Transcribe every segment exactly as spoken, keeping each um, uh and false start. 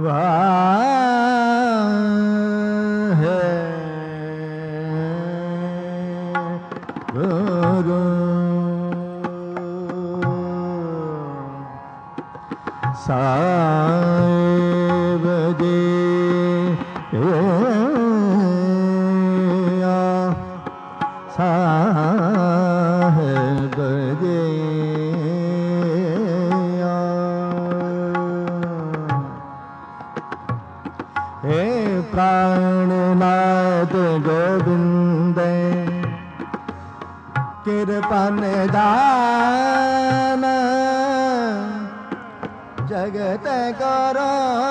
ਵਾਹਿਗੁਰੂ ਸਾਹਿਬ ਜੀ ਸਾਹਿਬ ਜੀ हे प्राणनाथ गोविंद कृपा निधान जगत करो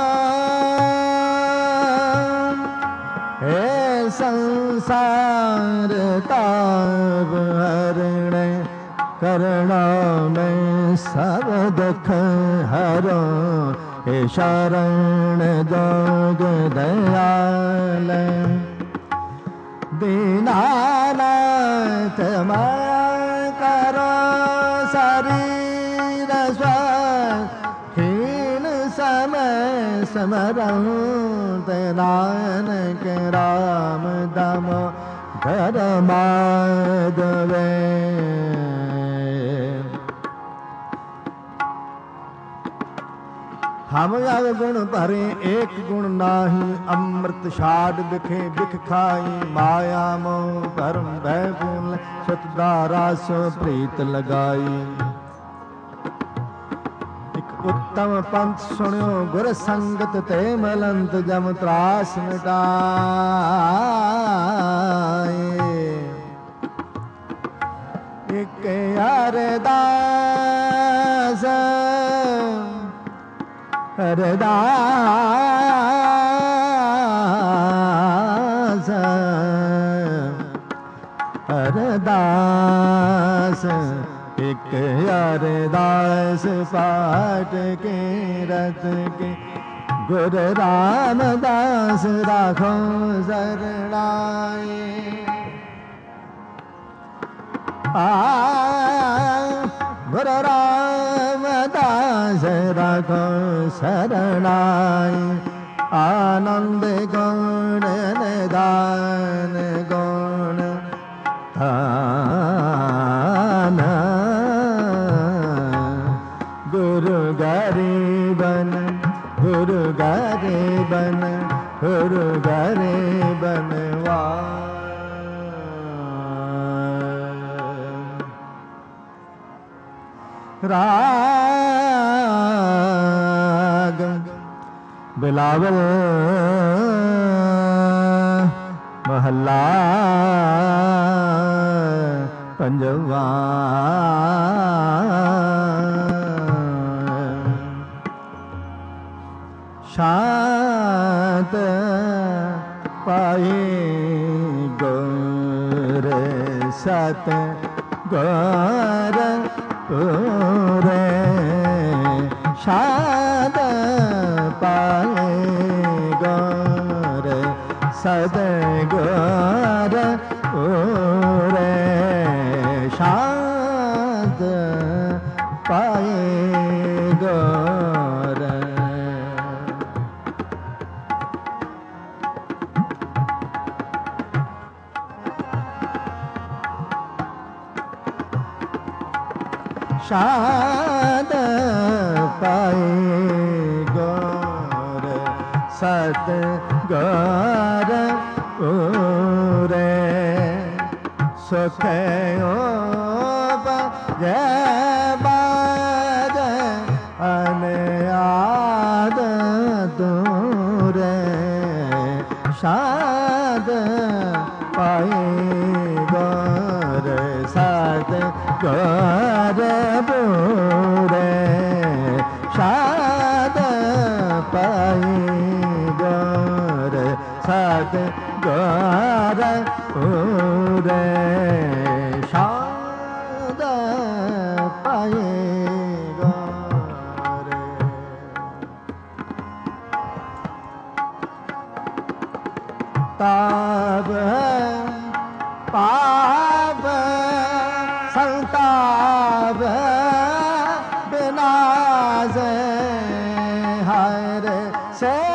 हे संसार ताप हरण करुणा में सब दुख हरो हे शरण जोग दयाल दीनानाथ माया करो शरीर हीन समय स्मरंत नानक राम दाम घर माधवे हम जग गुण भरे एक गुण नाही अमृत छाड़ बिखे बिख खाई माया मोह भरम भय भूल सतदारा सो प्रीत लगाई एक उत्तम पंथ सुनियो गुर संगत ते मलंत जम त्रास मिटाए एक अरदास अरदास अरदास एक अरदास पाठ के रत के गुरु रामदास राखो शरणाए आ गुरु रामदास राखो शरणाई आनंद गुण निदान गुण धान गुरु गरीबन गुरु गरीबन गुरु गरीबन वा राग बिलावल महला पंजवा शांत पाए गौर सत गौर पूरे शाद पाए गौर सद गौर पूरे शाद पाए गौर शाद पाए गौर सत गौर पूरे सुख जय बाज अनयाद दूरे शाद पाए गौर सत गौर पूरे शाद पाए गौर सत गौर पूरे शाद पाए गौर ताप पाप संताप बिनाश हर से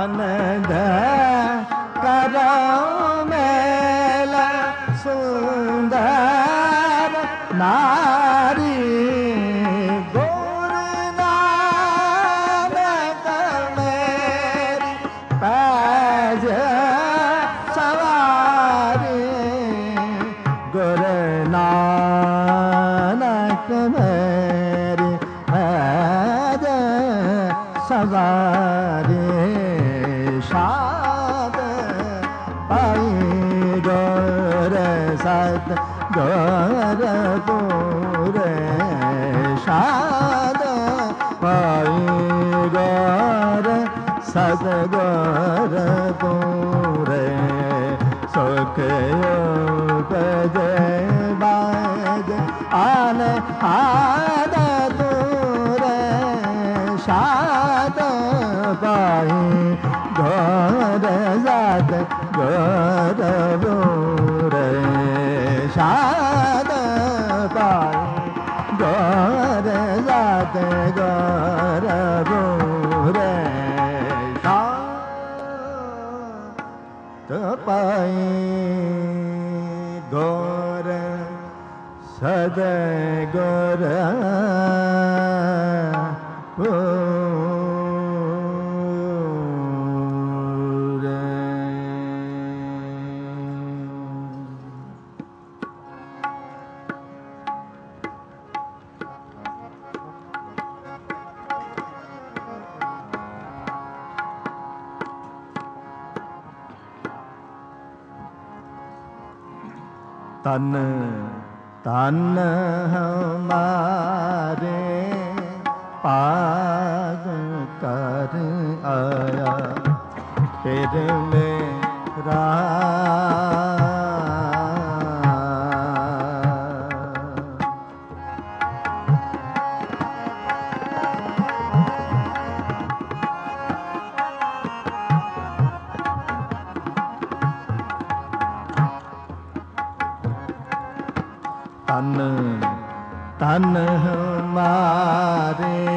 मन दया करो मेला सुंदर नारी गुण नानक मेरी पैज सवारी गुर नानक मेरी पैज सवारी साध पाई गोर सत गोर पूरे साध पाई गोर सत गोर पूरे सुख उपज बाज आन आद दूरे साध पाई गोर सत गोर पूरे साध पाई गोर सत गोर पूरे साध पाई गोर सद गोर तन तन हमारे पाग कर आया फिर मेरा तन तन हमारे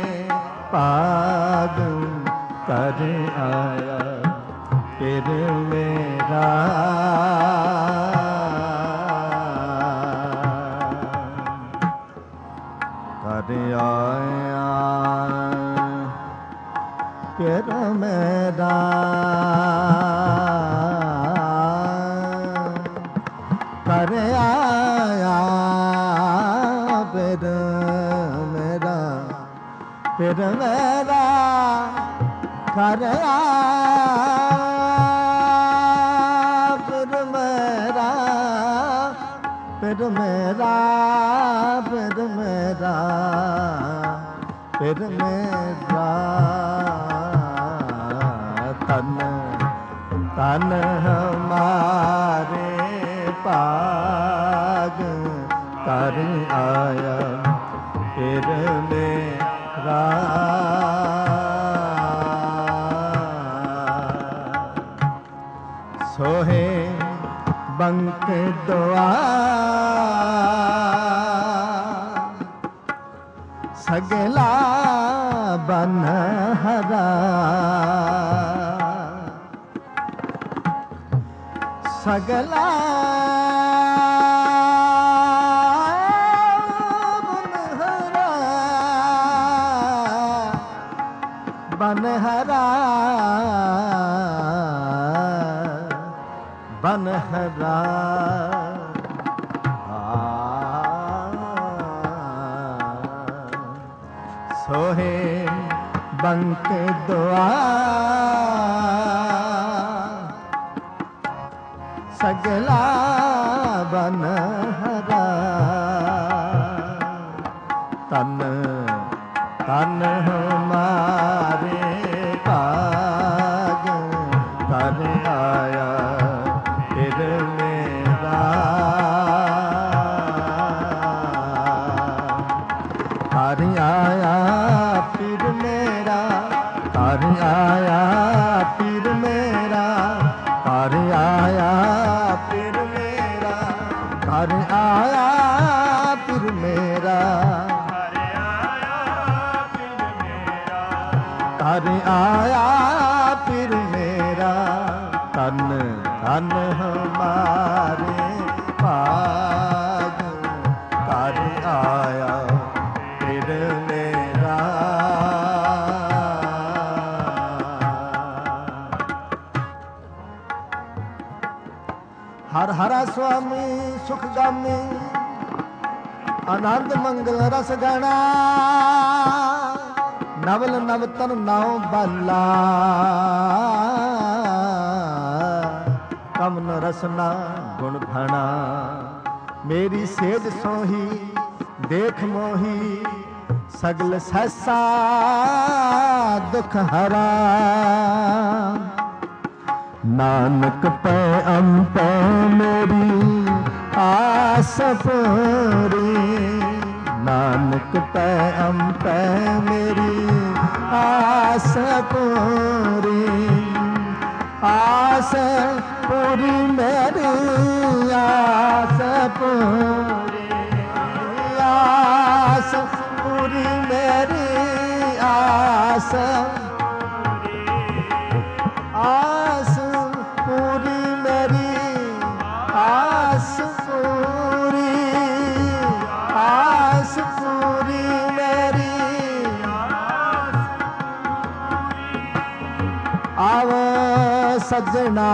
पाग कर आया फिर मेरा कर आया फिर मेरा कर आया फिर मेरा फिर मेरा कर आया फिर मेरा फिर मेरा फिर मेरा फिर मेरा तन तन हमारे पाग कर आया फिर मेरा सोहे बंक दुआ सगला बन हरा सगला बनहरा बनहरा सोहे बंक दुआ सगला बनहरा तन तन हमारे पाग कर आया फिर मेरा कर आया फिर मेरा कर आया फिर मेरा कर आया फिर मेरा कर आया फिर मेरा कर आया फिर ਧਨ ਹਮਾਰੇ ਭਾਗ ਕਰ ਆਇਆ ਫਿਰ ਮੇਰਾ। ਹਰ ਹਰਾ ਸੁਆਮੀ ਸੁਖਗਾਮੀ ਆਨੰਦ ਮੰਗਲ ਰਸ ਗਣਾ ਨਵਲ ਨਵ ਤਨ ਨਾਉ ਬਾਲਾ ਕਮਨ ਰਸਨਾ ਗੁਣ ਫਣਾ ਮੇਰੀ ਸੇਜ ਸੋਹੀ ਦੇਖ ਮੋਹੀ ਸਗਲ ਸੈਸਾ ਦੁਖ ਹਰਾ ਨਾਨਕ ਪੈ ਅੰਪੈ ਮੇਰੀ ਆਸ ਪੂਰੀ ਨਾਨਕ ਪੈ ਅੰਪੈ ਮੇਰੀ ਆਸ ਪੂਰੀ ਆਸ ਪੂਰੀ ਮੇਰੀ ਆਸ ਪੂਰੀ ਆਸ ਪੂਰੀ ਮੇਰੀ ਆਸ ਆਸ ਪੂਰੀ ਮੇਰੀ ਆਸ ਪੂਰੀ ਆਸ ਪੂਰੀ ਮੇਰੀ ਆਵ ਸੱਜਣਾ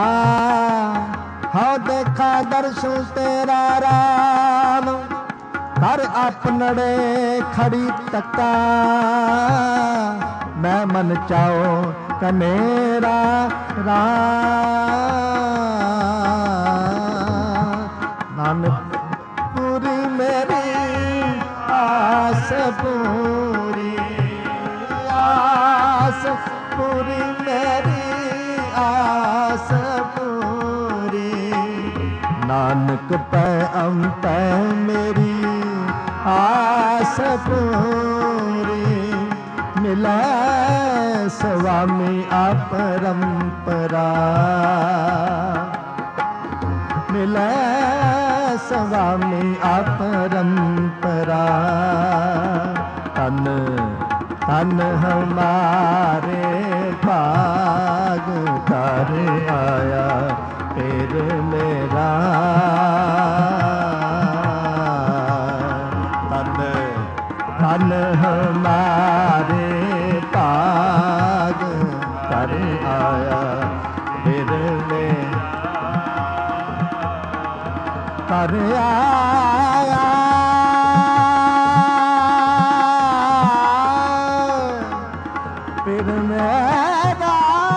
ਹਉ ਦੇਖਾ ਦਰਸ਼ਨ ਤੇਰਾ ਰਾਮ ਹਰ ਆਪਨੜੇ ਖੜੀ ਤੱਕਾ ਮੈਂ ਮਨ ਚਾਓ ਕਨੇਰਾ ਰਾਮ ਨਾਨਕ ਪੂਰੀ ਮੇਰੀ ਆਸ ਪੂਰੀ ਆਸ ਪੂਰੀ ਮੇਰੀ ਆਸ ਪੂਰੀ ਨਾਨਕ ਪੈ ਅੰਪੈ ਮੇਰੀ ਆਸ ਪੂਰੀ ਮਿਲੈ ਸੁਆਮੀ ਆਪਰੰਪਰਾ ਮਿਲੈ ਸੁਆਮੀ ਆਪਰੰਪਰਾ ਤਨ ਤਨ ਹਮਾਰੇ ਭਾਗ ਕਰ ਆਇਆ ਫਿਰ ਮੇਰਾ ਤਨ ਤਨ ਹਮਾਰੇ ਭਾਗ ਕਰ ਆਇਆ ਫਿਰ ਮੇਰਾ ਕਰ ਆਇਆ ਫਿਰ ਮੇਰਾ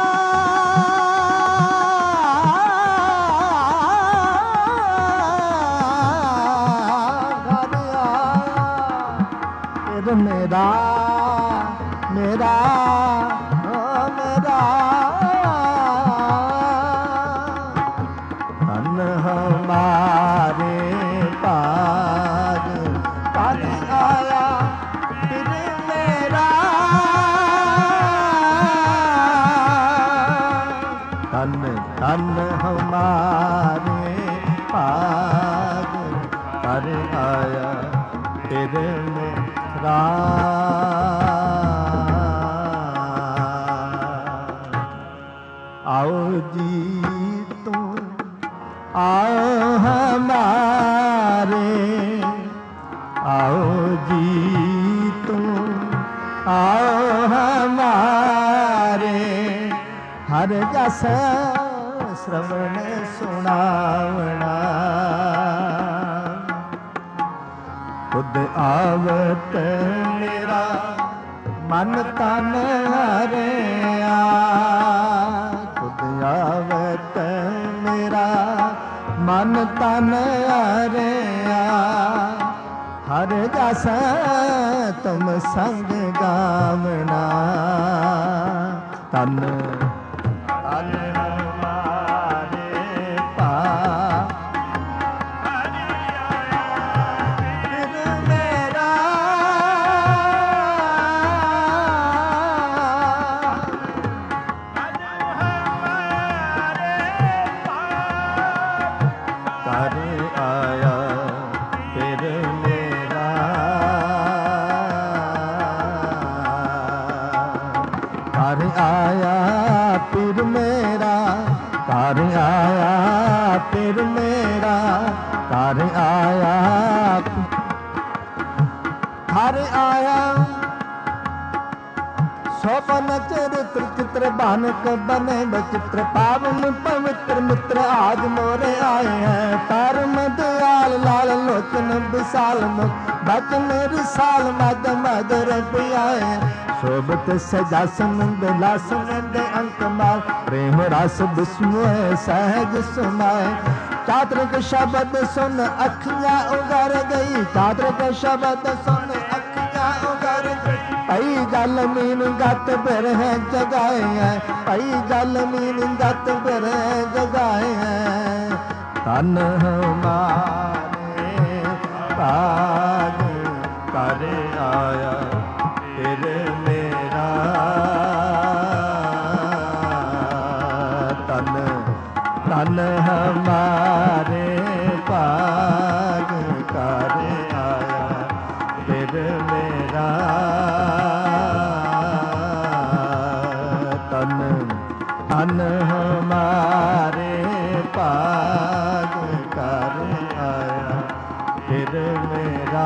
ਕਰ ਆਇਆ ਫਿਰ ਮੇਰਾ ਮੇਰਾ ਓ ਮੇਰਾ ਧਨ ਹਮਾਰੇ ਭਾਗ ਕਰ ਆਇਆ ਫਿਰ ਮੇਰਾ ਧਨ ਧਨ ਹਮਾਰੇ ਭਾਗ ਕਰ ਆਇਆ ਫਿਰ ਮੇਰਾ। आओ जी तुम आओ हमारे आओ जी तुम आओ हमारे हर जस श्रवण सुनावना खुद आवत मेरा मन तन हरिया आवत मेरा मन तन हरिया हर जस तुम संग गावना तन तन हमारे पा आया ਹਰਿ ਆਇਆ ਹਰਿ ਆਇਆ ਸੋਪਨ ਚਰਿਤ੍ਰ ਚਿਤ੍ਰ ਬਾਨਕ ਬਨੇ ਬਚਿਤ੍ਰ ਪਾਵਨ ਪਵਿੱਤਰ ਮਿੱਤਰ ਆਜ ਮੋਰੇ ਆਏ ਹੈ ਧਰਮ ਦਿਆਲ ਲਾਲ ਲੋਚਨ ਵਿਸਾਲ ਮੁਖ ਬਚਨ ਰਿਸਾਲ ਮਦ ਮਦ ਰਪਿਆਏ ਸ਼ੋਭਤ ਸਜਾਸਨ ਬਿਲਾਸਨ ਦੇ ਅੰਕ ਮਾਲ ਪ੍ਰੇਮ ਰਸ ਬਿਸਮੋਏ ਸਹਿਜ ਸੁਨਾਏ ਚਾਤ੍ਰਿਕ ਸ਼ਬਦ ਸੁਨ ਅੱਖੀਆਂ ਉਗਰ ਗਈ ਚਾਤ੍ਰਿਕ ਸ਼ਬਦ ਸੁਨ ਅੱਖੀਆਂ ਉਗਰ ਗਈ ਭਈ ਜਲ ਮੀਨ ਗਤ ਬਿਰ ਹੈ ਜਗਾਏ ਹੈ ਭਈ ਜਲ ਮੀਨ ਗਤ ਬਿਰ ਹੈ ਜਗਾਏ ਹੈ ਤਨ ਹਮਾਰੇ ਭਾਗ ਕਰ ਆਇਆ ਫਿਰ ਮੇਰਾ ਤਨ ਤਨ ਹਮਾਰੇ ਭਾਗ ਕਰ ਆਇਆ ਫਿਰ ਮੇਰਾ ਤਨ ਤਨ ਹਮਾਰੇ ਭਾਗ ਕਰ ਆਇਆ ਫਿਰ ਮੇਰਾ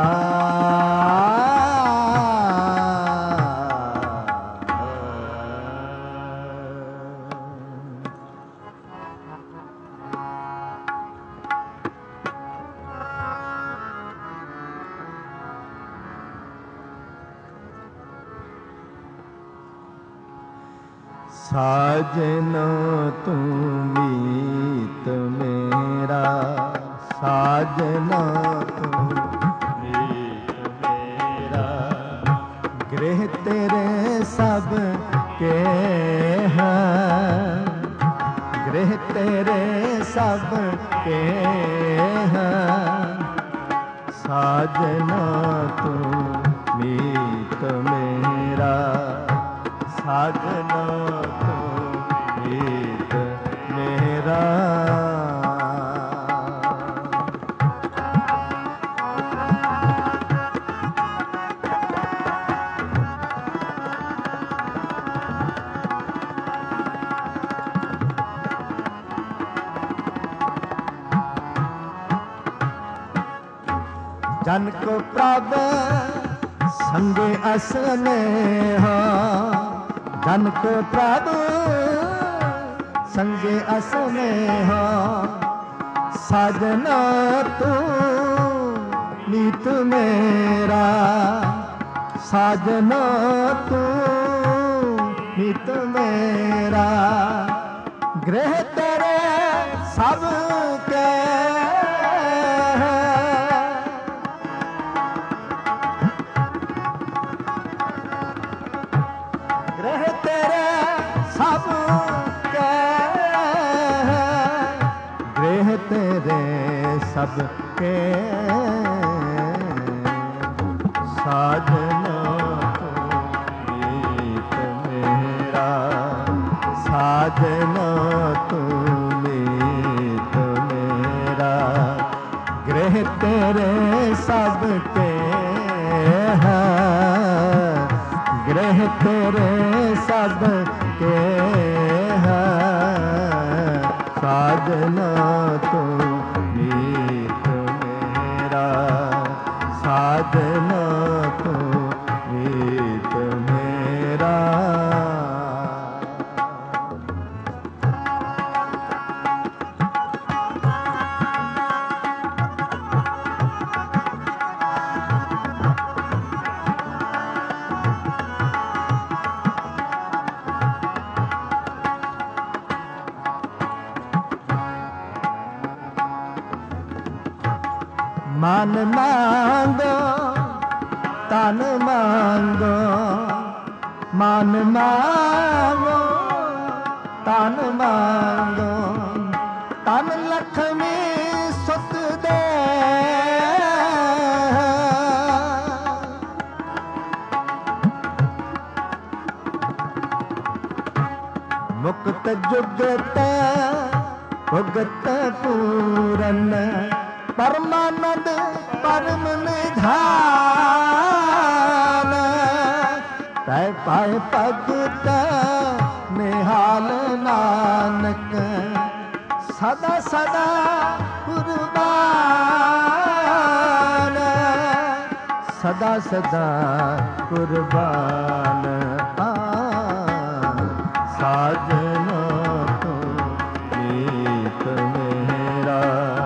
ਸਾਜਨ ਤੂੰ ਮੀਤ ਮੇਰਾ ਸਾਜਨ ਤੂੰ ਮੀਤ ਮੇਰਾ ਗ੍ਰਹਿ ਤੇਰੇ ਸਭ ਕੇ ਹੈ ਗ੍ਰਹਿ ਤੇਰੇ ਸਭ ਕੇ ਹੈ ਸਾਜਨ ਤੂੰ ਮੀਤ ਮੇਰਾ ਸਾਜਨ ਮੀਤ ਮੇਰਾ जन को प्रभ संगे असने हो जन को प्रभ संगे असने हो साजना तू नीत मेरा साजना तू नीत मेरा गृह तेरे सब के सब के साजना तू मीत मेरा साजना तू मीत मेरा गृह तेरे सब के हैं गृह तेरे सब के हैं साजना तू साजना तू मीत मेरा मन मांगो तन मांगो मन मांगो तन मांगो तन लक्ष्मी सुत दे मुक्त जुगत भुगत पूरन परमानंद परम निधान तै पाए भगत निहाल नानक ਸਦਾ ਸਦਾ ਕੁਰਬਾਨ, ਸਦਾ ਸਦਾ ਕੁਰਬਾਨ। ਆ ਸਾਜਨਾ ਤੂੰ ਮੀਤ ਮੇਰਾ,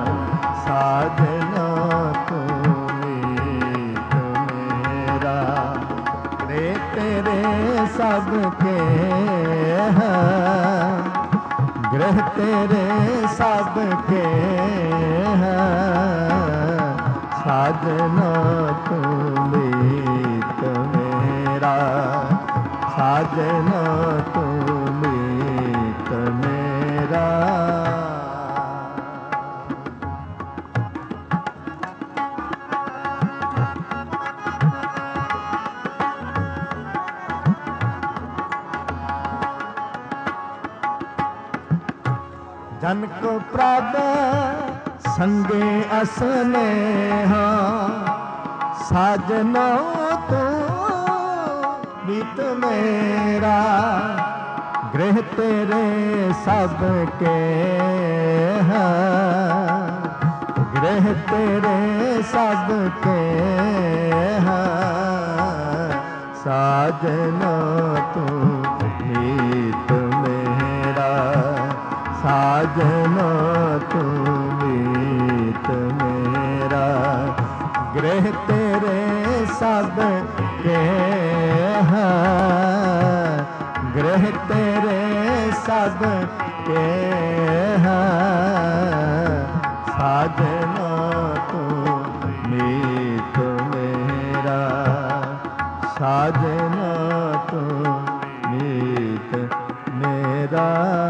ਸਾਜਨਾ ਤੂੰ ਮੀਤ ਮੇਰਾ। ਰੇ ਤੇਰੇ ਸਭ ਕੇ ਹੈ, ਗ੍ਰਹਿ ਤੇਰੇ ਸਭ ਕੇ ਹੈ। ਸਾਜਨਾ ਤੂੰ ਮੀਤ ਮੇਰਾ, ਸਾਜਨਾ ਤੂੰ ਮੀਤ ਮੇਰਾ। जन को प्रभ संगे असनेहा, साजनो तू बीत मेरा। गृह तेरे सब के हैं, गृह तेरे सब के हैं। साजनो तू बीत मेरा, साजना तू मीत मेरा। गृह तेरे सब के हैं, गृह तेरे सब के हैं। साजना तू मीत मेरा, साजना तू मीत मेरा।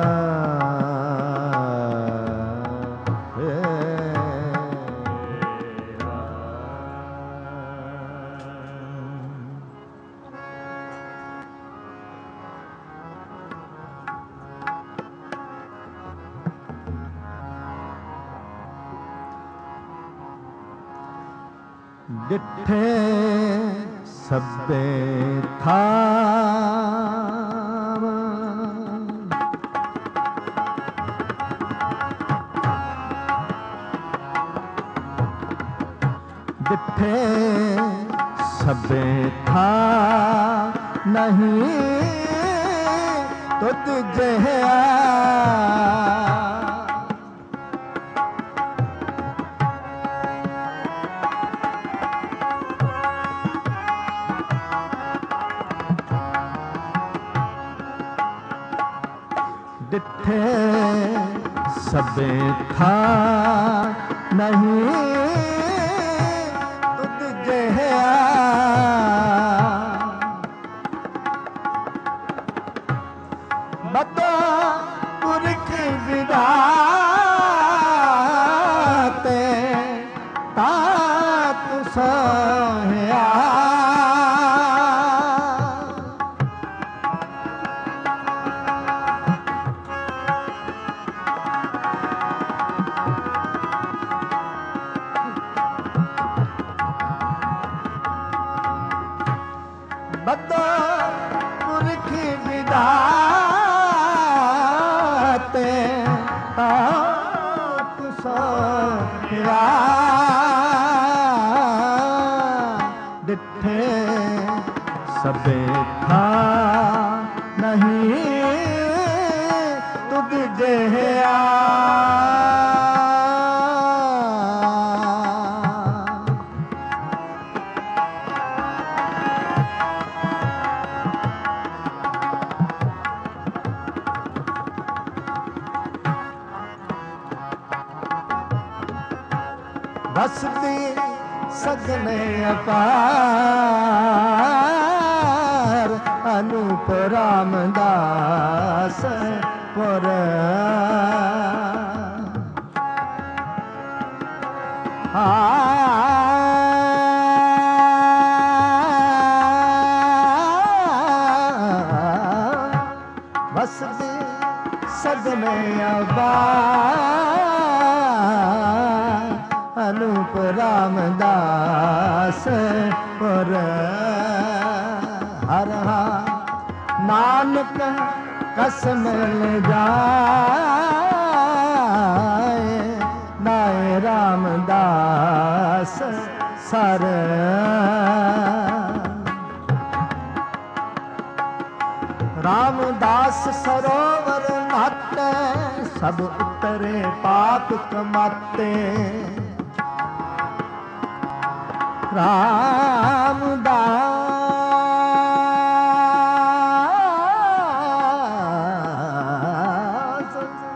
डिठे सब्बे थाव, डिठे सब्बे था नहीं तुझ जहिया। डिठे सबे था नहीं तुझ जहिया। बता पुरख विधाते तात सोहया। बता पुरख विधाते तात सोहया। डिठे सबे था नहीं तुझ जहिया। बसती सगने अपार अनूप रामदास पुर। बसती सगने अपार अनूप रामदास पुर। हर नानक कसम ले जा ਰਾਮਦਾਸ ਸਰ ਰਾਮਦਾਸ ਸਰੋਵਰ ਨਾਤੇ ਸਭ ਉਤਰੇ ਪਾਪ ਕਮਾਤੇ ਰਾਮਦਾਸ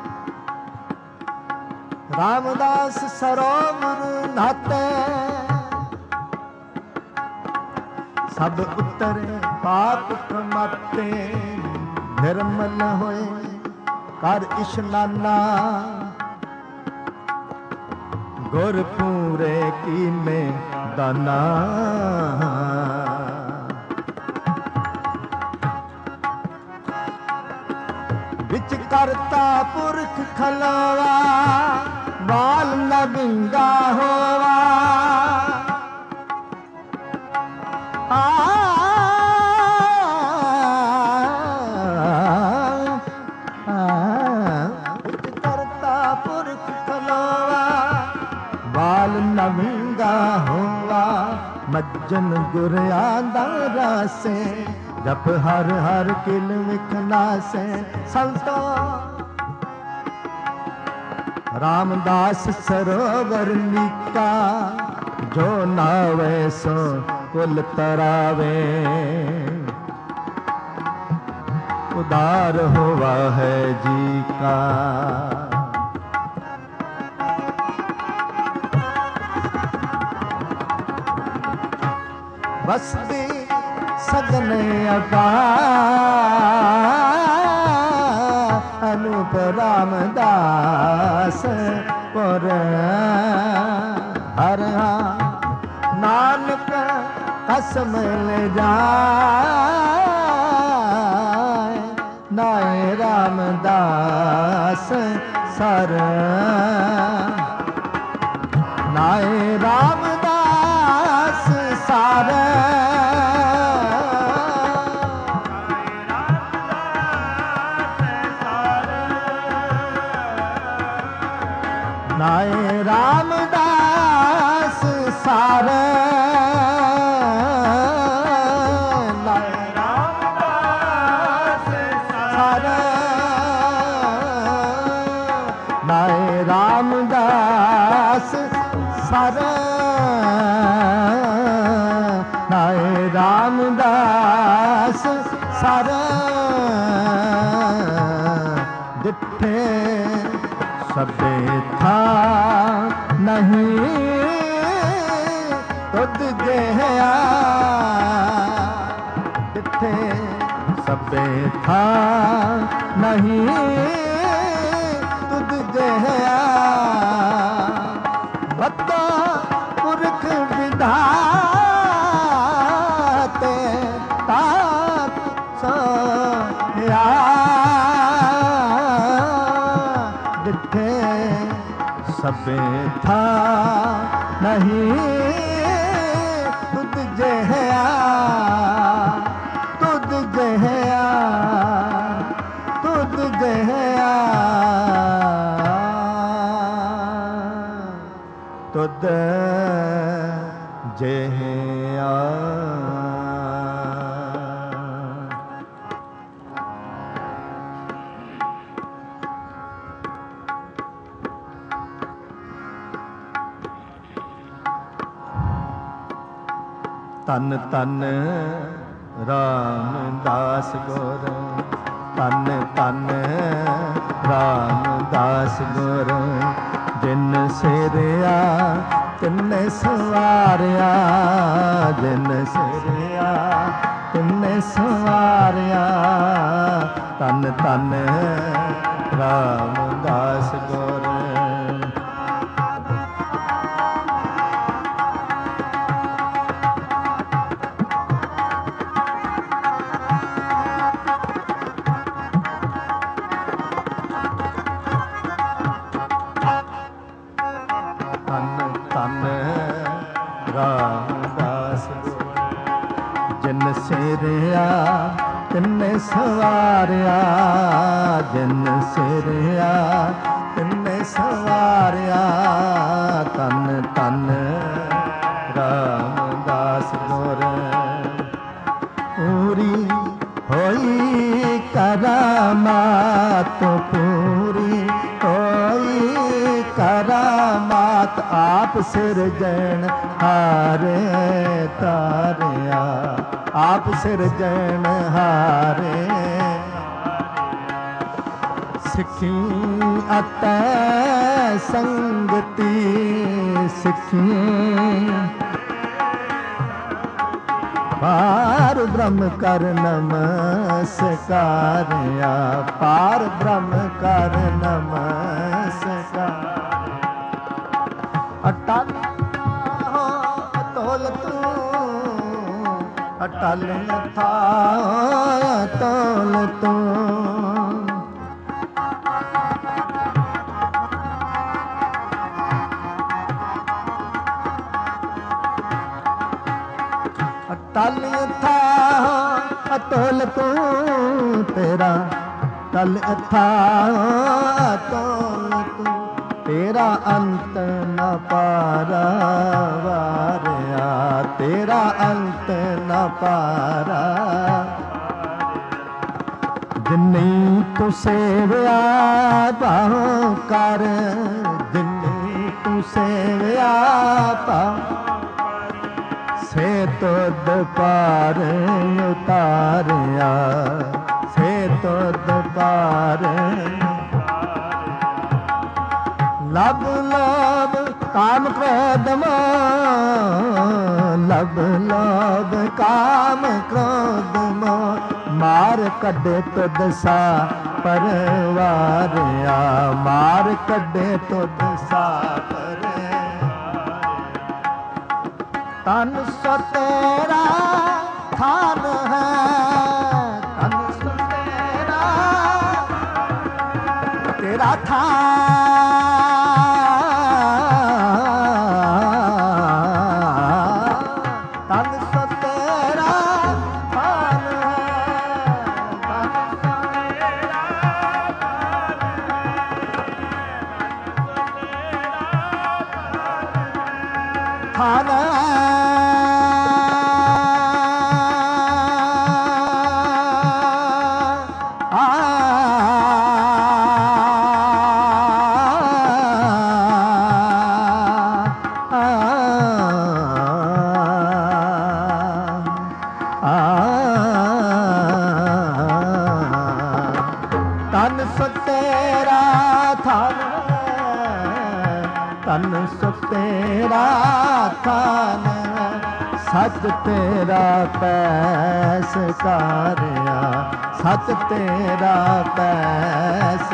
ਰਾਮਦਾਸ ਸਰੋਵਰ ਨਾਤੇ ਸਭ ਉਤਰੇ ਪਾਪ ਕਮਾਤੇ ਨਿਰਮਲ ਹੋਏ ਕਰ ਇਸ਼ਨਾਨਾ ਗੁਰ ਪੂਰੇ ਕੀਨੇ ਦਾਨਾ ਵਿੱਚ ਕਰਤਾ ਪੁਰਖ ਖਲਵਾ ਬਾਲ ਨ ਬਿੰਗਾ ਹੋਵਾ ਆ ਵਿੱਚ ਕਰਤਾ ਪੁਰਖ ਖਲਵਾ ਬਾਲ ਨਵਿੰਗਾ ਹੋਵਾ ਮੱਜਨ ਗੁਰਿਆ ਦਾ ਰਾਸੇ ਜਪ ਹਰ ਹਰ ਕਿਲ ਵਿਖਨਾਸੇ ਸੰਤੋ ਰਾਮਦਾਸ ਸਰੋਵਰ ਨੀਕਾ ਜੋ ਨਾਵੇ ਸੋ ਕੁਲ ਤਰਾਵੇ ਉਦਾਰ ਹੋਵਾ ਹੈ ਜੀ ਕਾ ਵਸਦੀ ਸਗਨ ਅਪਾ ਅਨੂਪ ਰਾਮਦਾਸ ਪੁਰ ਹਰ ਨਾਨਕ ਕਸਮ ਲੈ ਜਾਏ ਨਾਏ ਰਾਮਦਾਸ ਸਰ ਨਾਏ ਰਾਮਦਾਸ ਸਰ ਨਾਏ ਰਾਮਦਾਸ ਸਰ ਨਾਏ ਰਾਮਦਾਸ ਸਰ ਨਾਏ ਰਾਮਦਾਸ ਸਰ ਨਾਏ ਰਾਮਦਾਸ ਸਰ ਦਿੱਠੇ ਸਭੇ ਥਾ ਨਹੀਂ ਤੁਧ ਜਿਹਾ ਦਿੱਠੇ ਸਭੇ ਥਾ ਨਹੀਂ ਤੁਧ ਜਿਹਾ ਬੱਤਾ ਪੁਰਖ ਵਿਧਾਤੇ ਤਾਤ ਸੋਇਆ ਦਿੱਠੇ ਸਭੇ ਥਾ ਨਹੀਂ ਤੁਧ ਜਿਹਾ ਤੁਧ ਜਿਹਾ ਤੁਧ ਜਿਹਾ ਤੁਧ ਜਿਹਾ ਤਨ ਤਨ ਰਾਮਦਾਸ ਗੁਰ ਤਨ ਤਨ ਰਾਮਦਾਸ ਗੁਰ ਜਿਨ ਸਿਰਿਆ ਤਿੰਨੇ ਸਵਾਰਿਆ ਜਿਨ ਸਿਰਿਆ ਤਿੰਨੇ ਸਵਾਰਿਆ ਤਨ ਤਨ ਰਾਮਦਾਸ ਗੁਰ ਰਾਮਦਾਸ ਜਿਨ ਸਿਰਿਆ ਤਿੰਨੇ ਸਵਾਰਿਆ ਜਿਨ ਸਿਰਿਆ ਤਿੰਨੇ ਸਵਾਰਿਆ। ਤਨ ਤਨ ਰਾਮਦਾਸ ਗੁਰ ਪੂਰੀ ਹੋਈ ਕਰਾਮਾਤ, ਪੂਰੀ ਹੋਈ ਕਰਾਮਾਤ। ਆਪ ਸਿਰਜਣ ਹਾਰੇ ਤਾਰਿਆ, ਆਪ ਸਿਰਜਣ ਹਾਰੇ। ਸਿੱਖੀ ਅਤੈ ਸੰਗਤੀ, ਸਿੱਖੀ ਪਾਰ ਬ੍ਰਹਮ ਕਰ ਨਮਸਕਾਰਿਆ, ਪਾਰ ਬ੍ਰਹਮ ਕਰ ਨਮਸਕਾਰ। ਅਟਲ ਤੋਲ ਤੂੰ, ਅਟਲ ਥਾ ਤੋਲ ਤੂੰ। ਤਲ ਥਾ ਅਤੁਲ ਤੂੰ, ਤੇਰਾ ਤਲ ਥਾ ਅਤੁਲ ਤੂੰ। ਤੇਰਾ ਅੰਤ ਨ ਪਾਰਾ ਵਾਰਿਆ, ਤੇਰਾ ਅੰਤ ਨ ਪਾਰਾ। ਜਿਨੀ ਤੂੰ ਸੇਵਿਆ ਭਾਉ ਕਰ, ਜਿਨੀ ਤੂੰ ਸੇਵਿਆ ਭਾਉ ਸੇ ਤੁਧ ਪਾਰ ਉਤਾਰਿਆ, ਸੇ ਤੁਧ ਪਾਰ। ਲਬ ਲੋਭ ਕਾਮ ਕ੍ਰੋਧ ਮੋਹ, ਲਬ ਲੋਭ ਕਾਮ ਕ੍ਰੋਧ ਮੋਹ। ਮਾਰ ਕੱਢੇ ਤੁਧ ਸਾ ਪਰਵਾਰਿਆ, ਮਾਰ ਕੱਢੇ ਤੁਧ ਸਾ ਪਰਵਾਰਿਆ। ਤਨ ਸੋ ਤੇਰਾ ਥਾਨ ਹੈ, ਤਨ ਸੋ ਤੇਰਾ ਤੇਰਾ ਥਾਨ। ਤਨ ਸੋ ਤੇਰਾ ਥਾਨ ਹੈ, ਤਨ ਸੋ ਤੇਰਾ ਥਾਨ ਹੈ। ਤਨ ਸੋ ਤੇਰਾ ਥਾਨ, ਤਨ ਸੋ ਤੇਰਾ ਥਾਨ। ਸੱਚ ਤੇਰਾ ਪੈਸ ਕਾਰਿਆ, ਸੱਚ ਤੇਰਾ ਪੈਸ।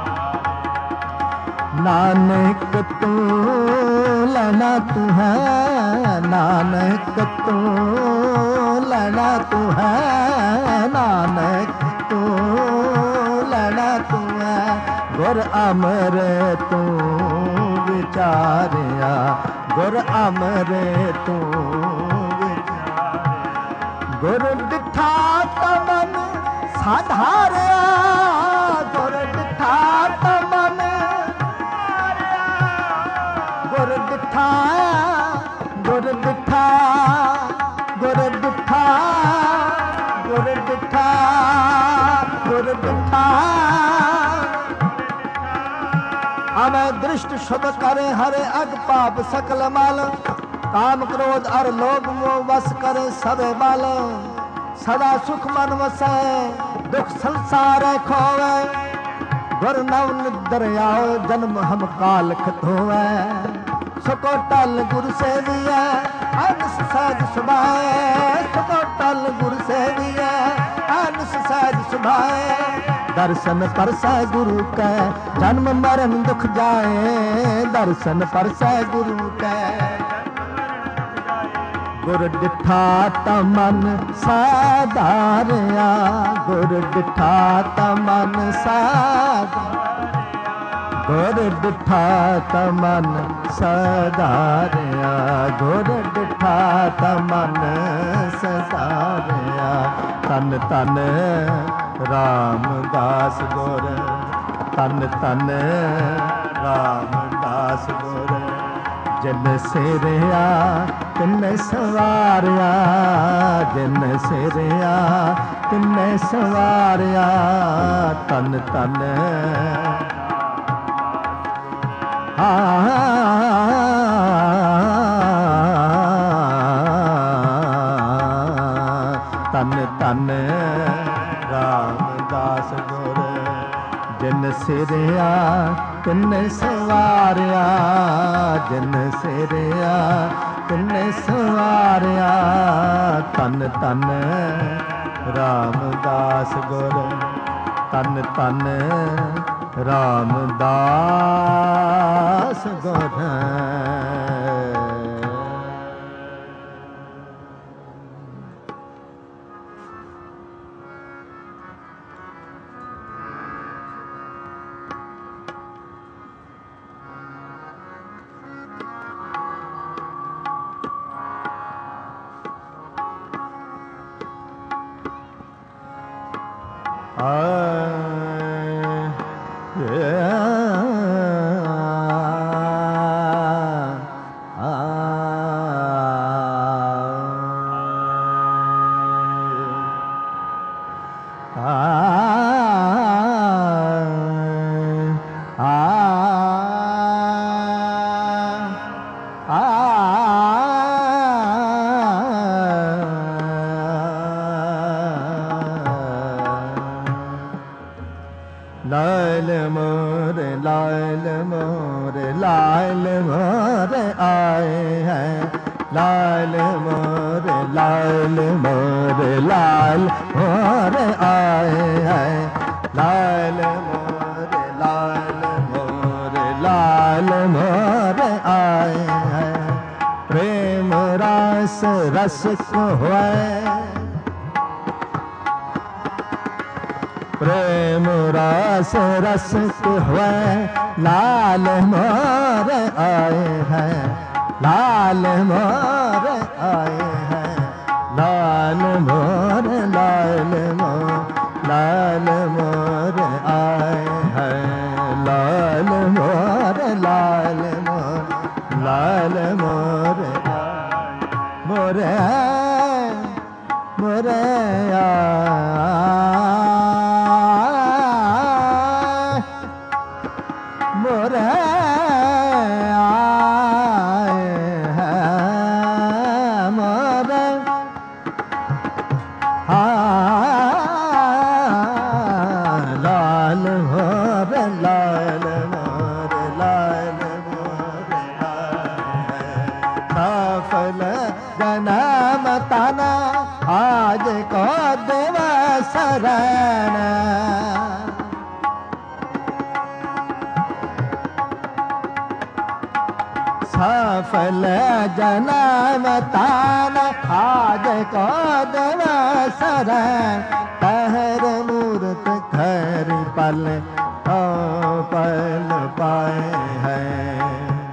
ਨਾਨਕ ਤੂੰ ਲੈਣਾ ਤੂੰ ਹੈ, ਨਾਨਕ ਤੂੰ ਲੈਣਾ ਤੂੰ ਹੈ, ਨਾਨਕ ਤੂੰ ਲੈਣਾ ਤੂੰ ਹੈ। ਗੁਰ ਅਮਰ ਤੂੰ ਵਿਚਾਰਿਆ, ਗੁਰ ਅਮਰ ਤੂੰ ਵਿਚਾਰਿਆ। ਗੁਰ ਡਿਠਾ ਤਾ ਮਨ ਸਾਧਾਰਿਆ, ਗੁਰ ਡਿਠਾ ਤਾ ਮਨ ਗੁਰ ਡਿਠਾ, ਗੁਰ ਡਿਠਾ, ਗੁਰ ਡਿਠਾ, ਗੁਰ ਡਿਠਾ, ਗੁਰ ਡਿਠਾ। ਅਮੈ ਦ੍ਰਿਸ਼ਟ ਸ਼ੁਭ ਕਰੇ ਹਰੇ ਅਗ ਪਾਪ ਸਕਲ ਮਲ। ਕਾਮ ਕ੍ਰੋਧ ਅਰ ਲੋਭ ਮੋਹ ਵਸ ਕਰੇ ਸਭੇ ਬਲ। ਸਦਾ ਸੁਖ ਮਨ ਵਸੈ ਦੁਖ ਸੰਸਾਰੈ ਖੋਵੈ। ਗੁਰ ਨਵ ਨਿਦਰ ਆਓ ਜਨਮ ਹਮ ਕਾਲ ਖਤ ਹੋਵੈ। ਸਕੋ ਟਲ ਗੁਰ ਸੇਵੀਐ ਅਨਸ ਸਹਿਜ ਸੁਭਾਏ। ਸਕੋ ਟਲ ਗੁਰ ਸੇਵੀਐ ਅਨਸ ਸਹਿਜ ਸੁਭਾਏ। ਦਰਸ਼ਨ ਪਰਸੈ ਗੁਰੂ ਕੈ ਜਨਮ ਮਰਨ ਦੁਖ ਜਾਏ। ਦਰਸ਼ਨ ਪਰਸੈ ਗੁਰੂ ਕੈ ਗੁਰ ਡਿਠਾ ਤਾ ਮਨ ਸਾਧਾਰਿਆ। ਗੁਰ ਡਿਠਾ ਤਾ ਮਨ ਸਾਧਾਰਿਆ। ਗੁਰ ਡਿਠਾ ਤਾ ਮਨ ਸਾਧਾਰਿਆ। ਗੁਰ ਡਿਠਾ ਤਾ ਮਨ ਸਾਧਾਰਿਆ। ਤਨ ਤਨ ਰਾਮਦਾਸ ਗੁਰ ਤਨ ਤਨ रामदास गुर जिन सिरिया तिन सवारिया, जिन सिरिया तिन सवारिया, तन तन तन तन रामदास गुर जिन सिरिया तिन सवारिया, जिन सिरिया तिन सवारिया, तन तन रामदास गुर, तन तन रामदास गुर। लाल मोरे लाल मोरे लाल मोरे आए हैं, लाल मोरे लाल मोरे लाल मोरे आए हैं, लाल मोरे लाल मोरे लाल मोरे आए हैं। प्रेम रस रस को हुए, प्रेम रस रस हुए, लाल मोर आए हैं, लाल मोर आए हैं, लाल मोर लाल मोर लाल मोर आए हैं, लाल मोर लाल मोर लाल मोर मोरे मोरे आ मोरे आए हैं, मोरे लाल मोरे लाल मोरे लाल मोरे सफल जन्म तना आज को दिवस रहना, सफल जन्म तान आज को दिवस तहर मूर्त खैर पल ओ पल पाए हैं।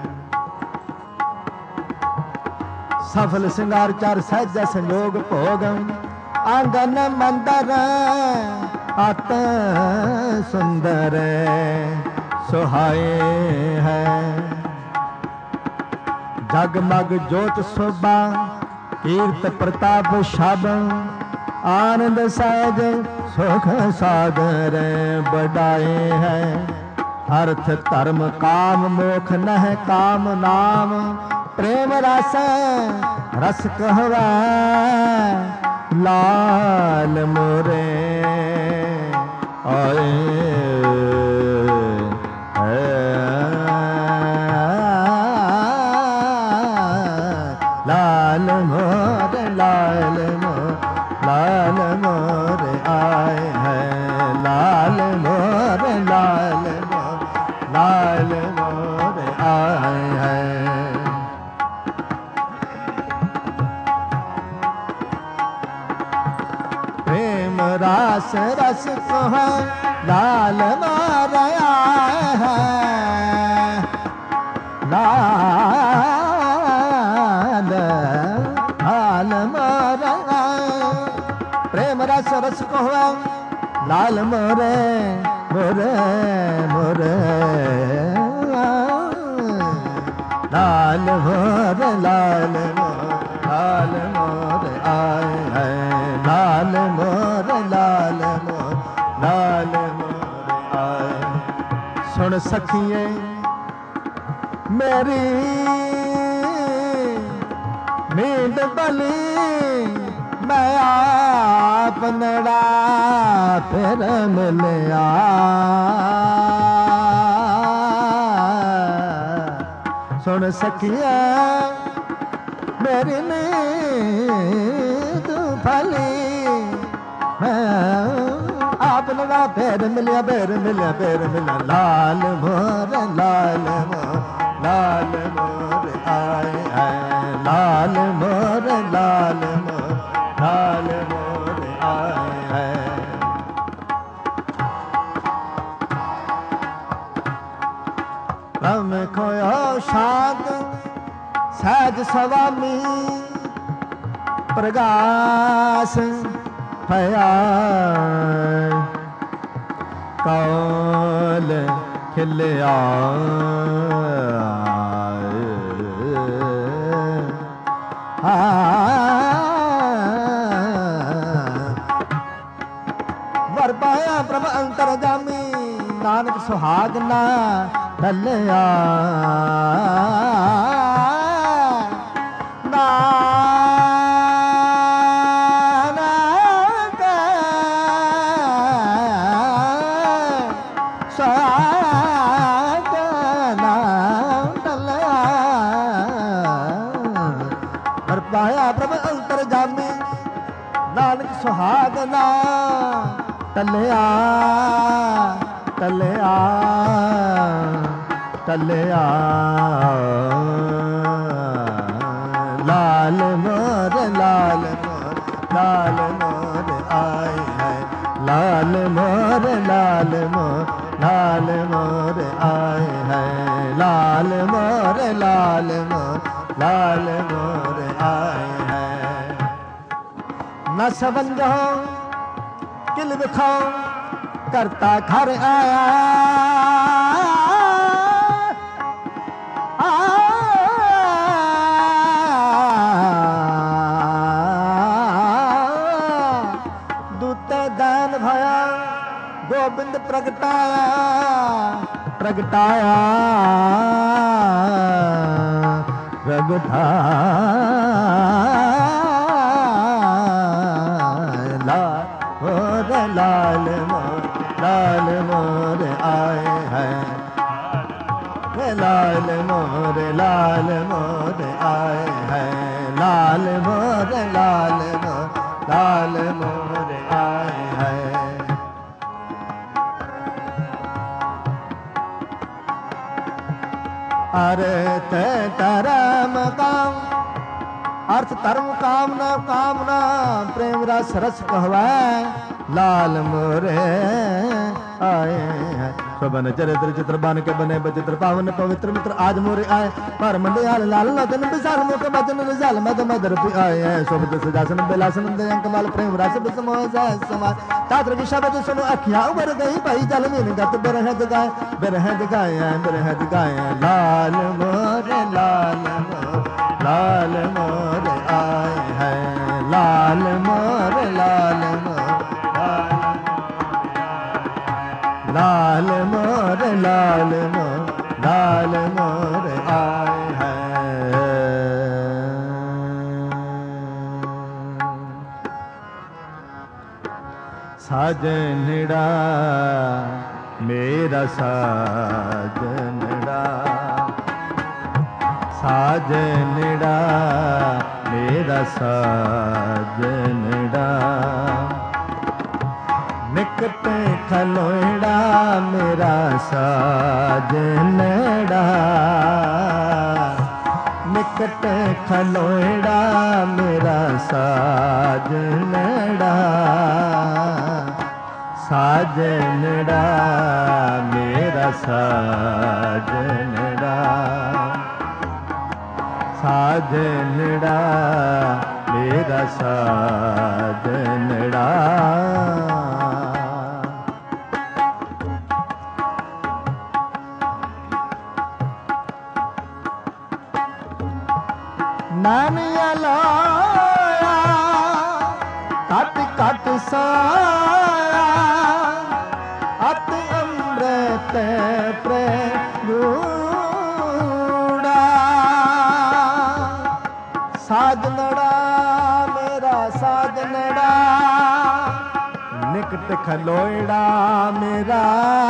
सफल सिंगार चार सहज संयोग भोग आंगन मंदर अत सुंदर सुहाए हैं। जगमग जोत शोभा कीर्त प्रताप शब आनंद सहज सुख सागर बढ़ाए हैं। अर्थ धर्म काम मोख नह काम नाम प्रेम रस रस कहवा लाल मोरे आए लाल मोरे लाल मोर लाल मोरे आए हैं। लाल मोरे लाल मोर लाल मोरे आए हैं। प्रेम रास रस को लाल मोरे आए हैं। लाल लाल मोरे प्रेम रस रस को लाल मोरे मोरे मोरे लाल मोर लाल मोर लाल मोर आए हैं लाल मोर लाल मोर लाल मोर आए। सुन सखिए मेरी नींद बली मैं आप नड़ा फिर मिलिया। सुन सखिया मेरी नींद भली मैं आप नड़ा फिर मिलिया फिर मिलिया फिर मिलिया। लाल मोर लाल मोर लाल मोर आए हैं लाल मोर लाल मोर लाल मोर आए हैं। रम खोयो शाद सहज स्वामी प्रकाश भया कौल खिलिया। वर पाया प्रभ अंतर जामी नानक सुहागना ढलिया। नानक सुहागना ढलिया। वर पाया प्रभ अंतर जामी नानक सुहागना टलिया टलिया टलिया। लाल मोर लाल मोर लाल मोर आए हैं लाल मोर लाल मोर लाल मोर आए हैं लाल मोर लाल मोर लाल मोर आए हैं। न सबंधो किल दिखाओ करता घर आया। दूते दान भया गोबिंद प्रगटाया प्रगटाया प्रगटाया। मोर लाल मोर लाल मोर आए हैं लाल मोर लाल मोर आए हैं लाल मोर लाल मोर लाल मोर आए हैं। अर्थ धर्म काम अर्थ धर्म कामना कामना प्रेम रस रस कहवाए लाल मोरे आए हैं। शोभन चरित्र चित्र बन के बने बचित्र पावन पवित्र मित्र आज मोरे आए पर मंडयाल लाल लदन विशाल मुख बचन रिजाल मद मदर पी आए हैं। शोभित सुजासन बेलासन दयंक माल प्रेम रस बिसमोह जय समाज तात्र की शब्द सुनो अखियां उबर गई भाई जल मीन गत बिरह जगाए बिरह जगाए बिरह जगाए। लाल मोरे लाल मोर लाल मोर आए हैं लाल मोर लाल मोर लाल मोर लाल मोर लाल मोर आए हैं। साजनड़ा मेरा साजनड़ा साजनड़ा मेरा साजनड़ा निकट खलोड़ा मेरा साजनड़ा निकट खलोड़ा मेरा साजनड़ा साजनड़ा मेरा साजनड़ा साजनड़ा मेरा साजनड़ा। ਨੈਣ ਅਲੋਇਆ ਕਟ ਕਟ ਸਾਇਆ ਅਤ ਅੰਮ੍ਰਿਤ ਪ੍ਰਗੂੜਾ ਸਾਜਨੜਾ ਮੇਰਾ ਸਾਜਨੜਾ ਨਿਕਟ ਖਲੋਇੜਾ ਮੇਰਾ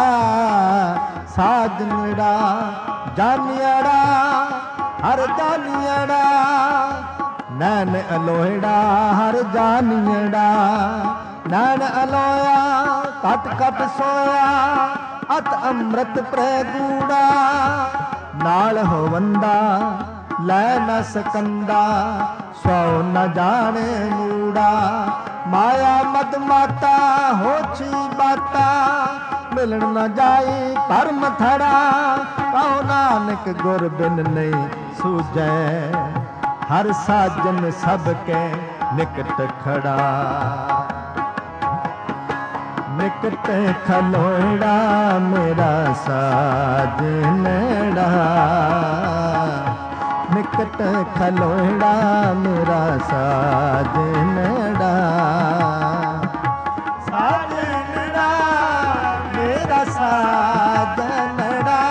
ਸਾਜਨੜਾ ਜਾਨੀੜਾ ਹਰ ਜਾਨੀੜਾ ਨੈਣ ਅਲੋਇੜਾ ਹਰ ਜਾਨੀੜਾ ਨੈਣ ਅਲੋਇਆ ਕਟ ਕਟ ਸੋਇਆ ਅਤ ਅੰਮ੍ਰਿਤ ਪ੍ਰਗੂੜਾ ਨਾਲ ਹੋਵੰਦਾ ਲੈ ਨ ਸਕੰਦਾ ਸੋ ਨ ਜਾਣੇ ਮੂੜਾ ਮਾਇਆ ਮਦ ਮਾਤਾ ਹੋਛੀ ਬਾਤਾ ਮਿਲਣ ਨ ਜਾਈ ਪਰਮ ਥੜਾ ਕਹੋ ਨਾਨਕ ਗੁਰ ਬਿਨ ਨਹੀਂ ਸੂਝੈ ਹਰ ਸਾਜਨ ਸਭ ਕੇ ਨਿਕਟ ਖੜਾ ਨਿਕਟ ਖਲੋੜਾ ਮੇਰਾ ਸਾਜਨੜਾ ਨਿਕਟ ਖਲੋੜਾ ਮੇਰਾ ਸਾਜਨੜਾ ਸਾਜਨੜਾ ਮੇਰਾ ਸਾਜਨੜਾ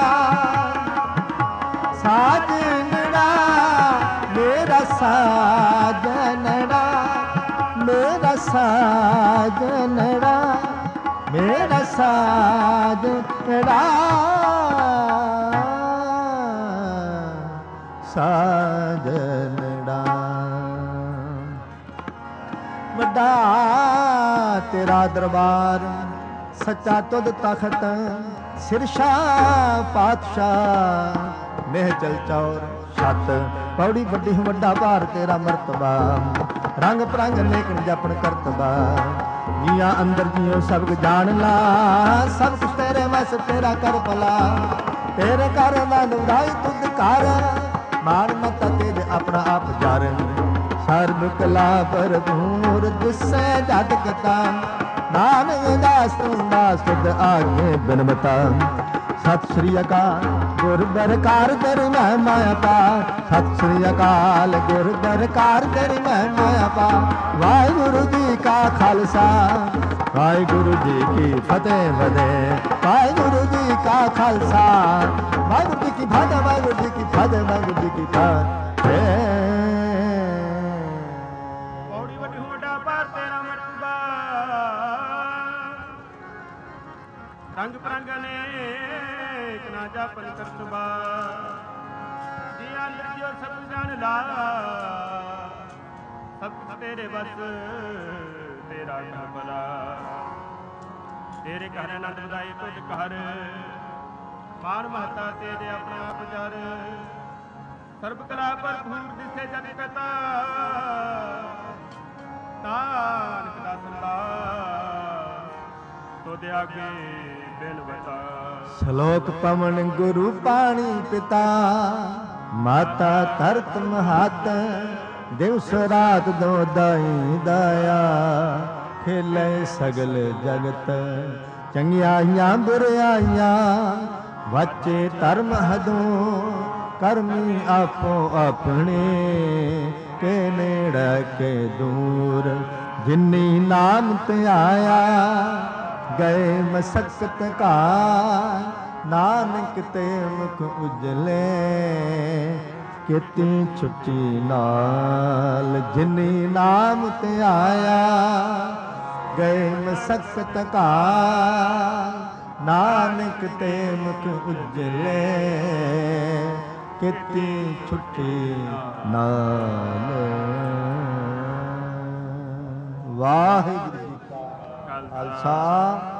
ਸਾਜਨੜਾ ਮੇਰਾ ਸਾਜਨੜਾ ਮੇਰਾ ਸਾਜਨੜਾ ਮੇਰਾ ਸਾਜਨੜਾ ਸਾਜਨੜਾ ਵੱਡਾ ਤੇਰਾ ਦਰਬਾਰ ਸੱਚਾ ਤੁਧ ਤਖਤ ਸਿਰਸ਼ਾਹ ਪਾਤਸ਼ਾਹ ਮਹਿ ਚਲ ਚੌਰ ਛੱਤ ਪੌੜੀ ਵੱਡੀ ਵੱਡਾ ਭਾਰ ਤੇਰਾ ਮਰਤਬਾ ਰੰਗ ਪ੍ਰੰਗ ਨੇਕਣ ਜਪਣ ਕਰਤਬਾ ਜੀਆਂ ਅੰਦਰ ਜੀਓ ਸਭ ਕੁ ਜਾਣ ਲਾ ਸਭ ਕੁਛ ਤੇਰੇ ਵਸ ਤੇਰਾ ਕਰ ਭਲਾ ਤੇਰੇ ਕਰ ਨਾਲ ਉਡਾਈ ਤੁਧ ਕਰ ਮਾਨ ਮਤ ਤੇਰੇ ਆਪਣਾ ਆਪ ਜਾਰਨ ਸਰਬ ਕਲਾ ਭਰਪੂਰ ਦਿਸੈ ਜਗ ਕਤਾ ਨਾਨਕ ਦਾਸ ਤੂੰ ਦਾਸ ਤੁਧ ਆਗੇ ਬਿਨਮਤਾ ਸਤਿ ਸ੍ਰੀ ਅਕਾਲ ਗੁਰ ਦਰਕਾਰ ਤੇਰੀ ਮੈਂ ਮਾਇਆ ਪਾ ਸਤਿ ਸ੍ਰੀ ਅਕਾਲ ਗੁਰ ਦਰਕਾਰ ਤੇਰੀ ਮੈਂ ਮਾਇਆ ਪਾ ਵਾਹਿਗੁਰੂ ਜੀ ਕਾ ਖਾਲਸਾ ਵਾਹਿਗੁਰੂ ਜੀ ਕੀ ਫਤਿਹ ਵਧੇ ਵਾਹਿਗੁਰੂ ਜੀ ਕਾ ਖਾਲਸਾ ਵਾਹਿਗੁਰੂ ਜੀ ਕੀ ਫਤਿਹ ਵਾਹਿਗੁਰੂ ਜੀ ਕੀ ਫਤਿਹ ਵਾਹਿਗੁਰੂ ਜੀ ਕੀ ਫਤਿਹ ਪੌੜੀ ਵੱਡੀ ਵੱਡਾ ਭਾਰ ਤੇਰਾ ਮਰਤਬਾ ਰੰਗ ਪ੍ਰੰਗ ਨੇ ਨਾ ਜਾਪਨ ਕਰਤਬਾ ਜੀ ਅੰਦਰ ਜਿਉ ਸਭ ਜਾਣ ਲਾ ਸਭ ਤੇਰੇ ਬਸ ਤੇਰਾ ਕਰ ਭਲਾ ਤੇਰੇ ਘਰ ਆਨੰਦ ਵਧਾਈ ਤੁਧ ਘਰ ਮਾਨ ਮਹਤਾ ਤੇਰੇ ਆਪਣਾ ਆਪ ਜਰ ਸਰਬ ਕਲਾ ਭਰਪੂਰ ਦਿਸੇ ਜਗ ਕਤਾ ਨਾਨਕ ਦਾ ਸੰਦਾ ਤੁਧ ਆਗੇ ਬਿਨ ਬਤਾ ਸ਼ਲੋਕ ਪਵਨ ਗੁਰੂ ਪਾਣੀ ਪਿਤਾ ਮਾਤਾ ਧਰਤ ਮਹਤ ਦਿਵਸ ਰਾਤ ਦੋ ਦਾਈ ਦਾਇਆ ਖੇਲੇ ਸਗਲ ਜਗਤ ਚੰਗਿਆਈਆਂ ਬੁਰਾਈਆਂ ਵਾਚੇ ਧਰਮ ਹਦੋਂ ਕਰਮੀ ਆਪੋ ਆਪਣੇ ਕੇ ਨੇੜੇ ਕੇ ਦੂਰ ਜਿਨੀ ਨਾਮ ਧਿਆਇਆ ਗਏ ਮਸਕਤ ਕਾ ਨਾਨਕ ਤੇ ਮੁਖ ਉਜਲੇ ਕੀਤੀ ਛੁੱਟੀ ਨਾਲ ਜਿਨੀ ਨਾਮ ਧਿਆਇਆ ਗਏ ਮਸਕਤ ਕਾ ਨਾਨਕ ਤੇ ਮੁਖ ਉਜਲੇ ਕੀਤੀ ਛੁੱਟੀ ਨਾਲ ਵਾਹਿਗੁਰੂ ਜੀ ਕਾ ਖਾਲਸਾ